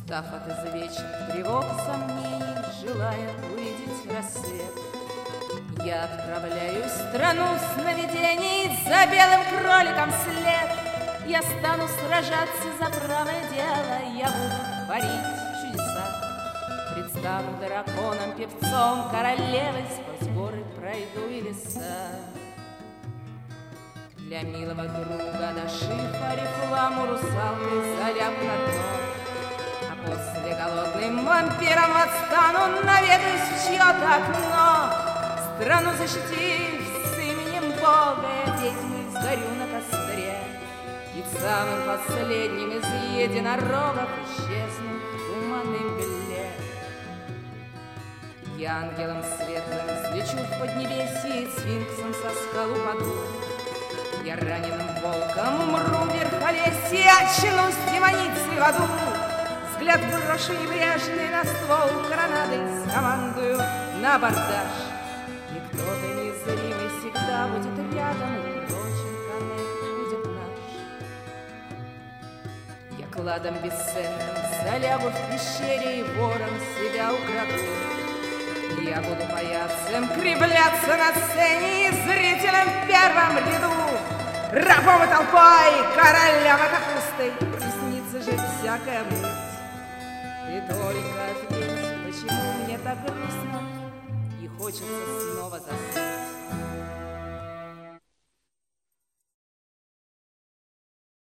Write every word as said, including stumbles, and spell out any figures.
Устав от извечных тревог, сомнений, желая увидеть рассвет, я отправляюсь в страну сновидений, за белым кроликом след. Я стану сражаться за правое дело, я буду творить чудеса. Предстану драконом, певцом, королевой, сквозь горы пройду и леса. Для милого друга нашив орифламу русалкой заляпну на дно. А после голодным вампиром отстану, наведаюсь в чье-то окно. Страну защитив с именем Бога, я ведьмой сгорю на костре. И самым последним из единорогов исчезну в туманной мгле. Я ангелом светлым взлечу в поднебесье, сфинксом со скалу паду. Я раненым волком умру в верхолесье, очнусь демоницей в аду. Взгляд брошу небрежный на ствол гранаты, скомандую на абордаж. И кто-то незримый всегда будет рядом, и прочен коннект будет наш. Я кладом бесценным залягу в пещере и вором себя украду. Я буду паяцем кривляться на сцене и зрителям в первом ряду. Рабом и толпой, королем и капустой приснится же всякая муть. И только ответь, почему мне так грустно и хочется снова заснуть.